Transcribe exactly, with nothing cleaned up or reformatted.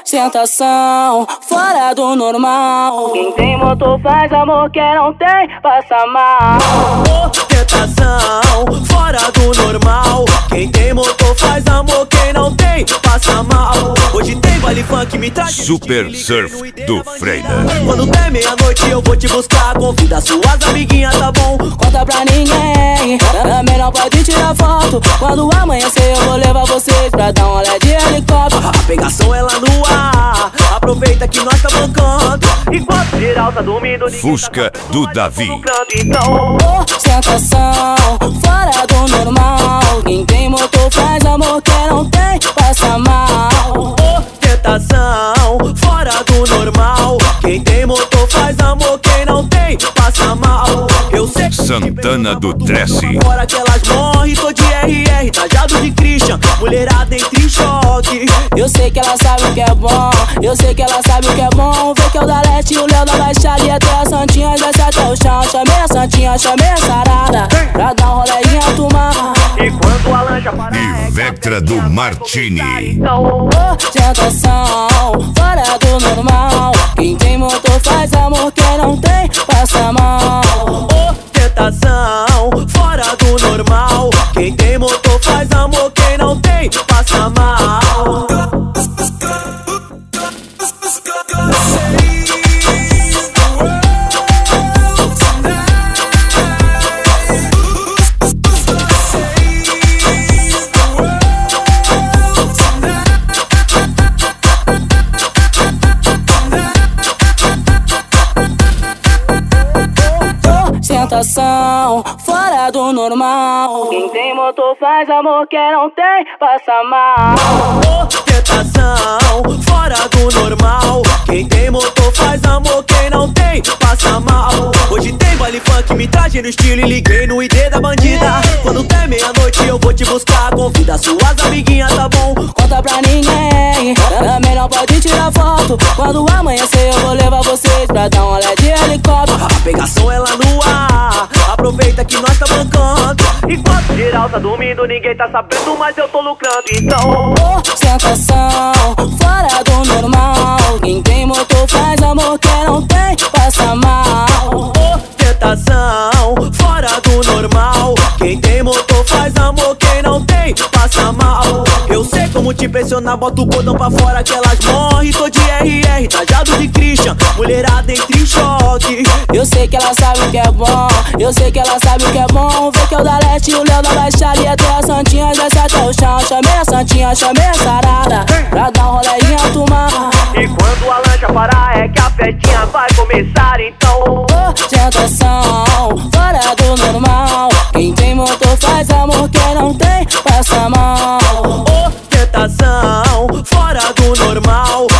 Ostentação fora do normal. Quem tem motor faz amor, quem não tem passa mal. Ostentação fora do normal. Quem tem motor faz amor, quem não tem passa mal. Hoje tem baile funk, me traz Super Surf do Freida. Quando der meia-noite eu vou te buscar. Convida suas amiguinhas, tá bom? Conta pra ninguém, também não pode tirar foto. Quando amanhecer eu vou levar vocês pra dar um olé de helicóptero. A pegação é lá no ar, aproveita que nós tá bancando. Enquanto geral tá dormindo, Fusca tá do Davi. Então, ostentação fora do normal. Quem tem motor faz amor, quem não tem passa mal. ostentação fora do normal. Quem tem motor faz amor, quem não tem passa mal. Eu sei que Santana do Trece. fora que elas morrem, tô de R R, trajado de Christian. Mulherada entre em choque. Eu sei que ela sabe o que é bom, eu sei que ela sabe o que é bom. Vê que é o da Leste e o Léo da Baixada. E até a Santinha desce até o chão. Chamei a Santinha, chamei a Sarada pra dar um rolezinho a tomar. E quando a lancha parar E Vectra do Martini. Ostentação fora do normal. Quem tem motor faz amor, quem não tem passa mal. Ostentação fora do normal. Quem tem motor faz amor, quem não tem passa mal. Ostentação fora do normal. Quem tem motor faz amor, quem não tem passa mal. Ostentação fora do normal. Quem tem motor faz amor, quem não tem passa mal. Hoje tem baile funk, me traje no estilo e liguei no I D da bandida. Quando der meia-noite eu vou te buscar. Convida suas amiguinhas, tá bom? Conta pra ninguém, também não pode tirar foto. Quando amanhecer eu vou levar vocês pra dar um olé de helicóptero. A pegação é lá no ar, aproveita que nós tá bancando. Enquanto geral tá dormindo, ninguém tá sabendo, mas eu tô lucrando. Então, ostentação fora do normal. Quem tem motor faz amor, quem não tem passa mal. ostentação fora do normal. Quem tem motor faz amor, quem não tem passa mal. Eu sei como te impressionar, bota o botão pra fora que elas morrem. Tô de R R, trajado de Christian. Mulherada entre em choque. Eu sei que ela sabe o que é bom, eu sei que ela sabe o que é bom. Vê que é o da Leste e o Léo da Baixada. E até a Santinha desce até o chão. Chamei a Santinha, chamei a Sarada pra dar um rolezinho a tomar. E quando a lancha parar é que a festinha vai começar. Então, ostentação fora do normal. Quem tem motor faz amor, quem não tem passa mal. ostentação fora do normal.